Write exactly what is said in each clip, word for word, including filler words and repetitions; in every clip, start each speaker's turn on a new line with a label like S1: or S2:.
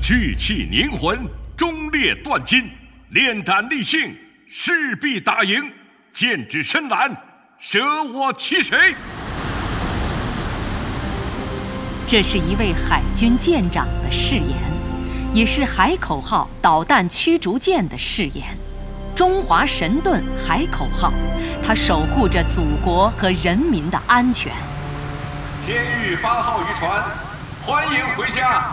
S1: 聚气凝魂，忠烈断金，炼胆立信，势必打赢。剑指深蓝，舍我其谁？
S2: 这是一位海军舰长的誓言，也是海口号导弹驱逐舰的誓言。中华神盾海口号，它守护着祖国和人民的安全。
S1: 天域八号渔船，欢迎回家。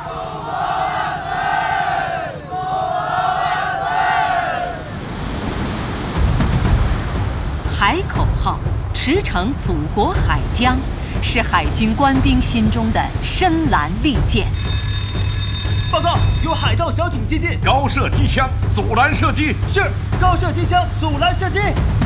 S2: 海口号驰骋祖国海疆，是海军官兵心中的深蓝利剑。
S3: 报告，有海盗小艇接近，
S1: 高射机枪，阻拦射击。
S3: 是，高射机枪，阻拦射击。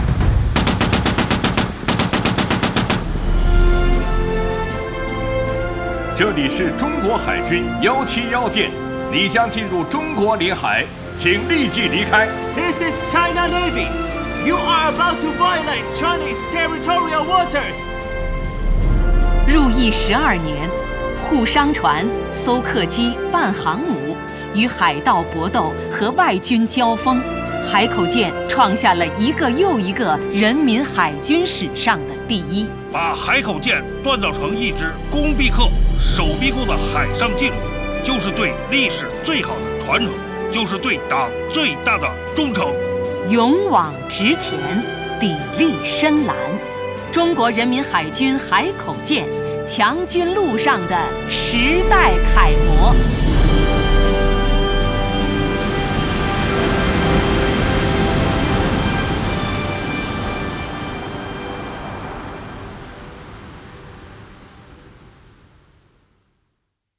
S1: 这里是中国海军幺七幺舰，你将进入中国领海，请立即离开。
S3: This is China Navy. You are about to violate Chinese territorial waters.
S2: 入役十二年，护商船、搜客机、半航母与海盗搏斗和外军交锋，海口舰创下了一个又一个人民海军史上的第一。
S4: 把海口舰锻造成一支攻必克、守必攻的海上劲旅，就是对历史最好的传承，就是对党最大的忠诚。
S2: 勇往直前，砥砺深蓝，中国人民海军海口舰，强军路上的时代楷模。